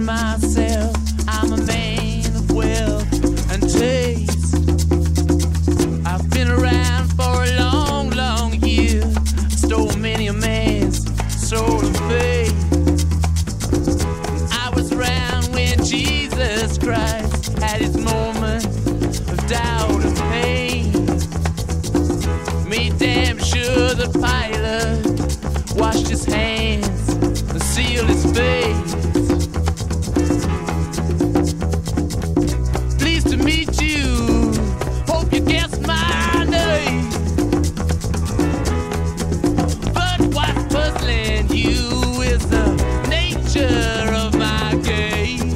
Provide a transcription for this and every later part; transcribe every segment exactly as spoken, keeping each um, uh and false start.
myself, I'm a man of wealth and taste. I've been around for a long, long year. Stole many a man's soul of faith. I was around when Jesus Christ had his moment of doubt and pain. Made damn sure the pilot washed his hands and sealed his face. Pleased to meet you, hope you guess my name. But what's puzzling you is the nature of my game.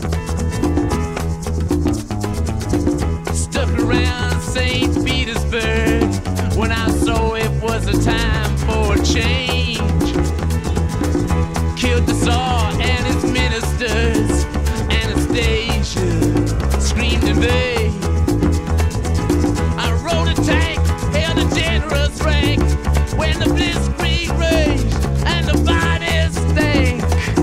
Stuck around Saint Petersburg when I saw it was a time for a change. Killed the Tsar and his ministers. Anastasia screamed in vain. I rode a tank, held a generous rank when the blitzkrieg raged and the bodies stank.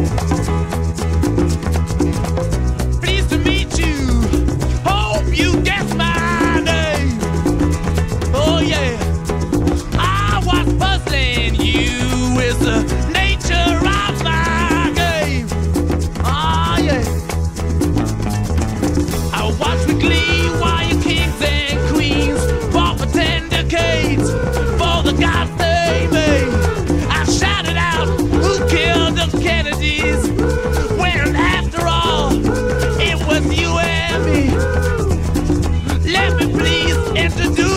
Pleased to meet you, hope you guess my name. Oh yeah, I was puzzling you with the nature of my game. Oh yeah, I watched with glee while your kings and queens fought for ten decades for the gods they made. I shouted out, who killed the Kennedys? When after all, it was you and me. Let me please introduce